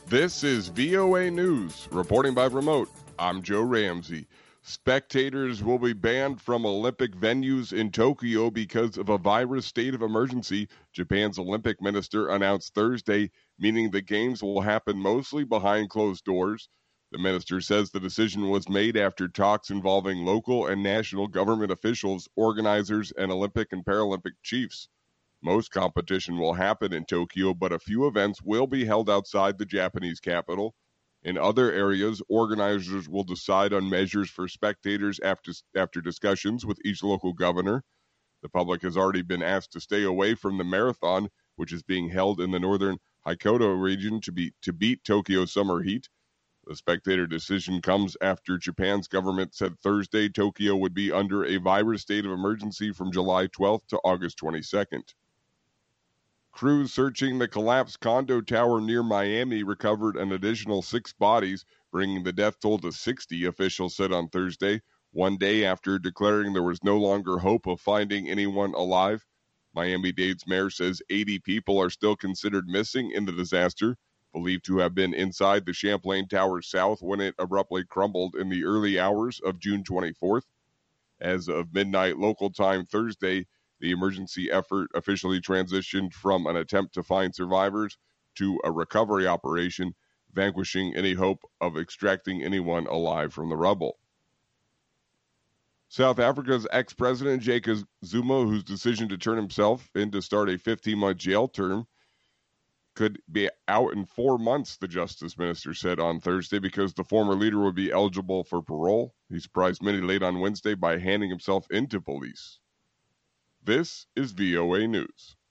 This is VOA News, reporting by remote. I'm Joe Ramsey. Spectators will be banned from Olympic venues in Tokyo because of a virus state of emergency, Japan's Olympic minister announced Thursday, meaning the games will happen mostly behind closed doors. The minister says the decision was made after talks involving local and national government officials, organizers, and Olympic and Paralympic chiefs. Most competition will happen in Tokyo, but a few events will be held outside the Japanese capital. In other areas, organizers will decide on measures for spectators after discussions with each local governor. The public has already been asked to stay away from the marathon, which is being held in the northern Hokkaido region to beat Tokyo's summer heat. The spectator decision comes after Japan's government said Thursday Tokyo would be under a virus state of emergency from July 12th to August 22nd. Crews searching the collapsed condo tower near Miami recovered an additional 6 bodies, bringing the death toll to 60, officials said on Thursday, one day after declaring there was no longer hope of finding anyone alive. Miami-Dade's mayor says 80 people are still considered missing in the disaster, believed to have been inside the Champlain Tower South when it abruptly crumbled in the early hours of June 24th. As of midnight local time Thursday, the emergency effort officially transitioned from an attempt to find survivors to a recovery operation, vanquishing any hope of extracting anyone alive from the rubble. South Africa's ex-president Jacob Zuma, whose decision to turn himself in to start a 15-month jail term, could be out in 4 months, the justice minister said on Thursday, because the former leader would be eligible for parole. He surprised many late on Wednesday by handing himself into police. This is VOA News.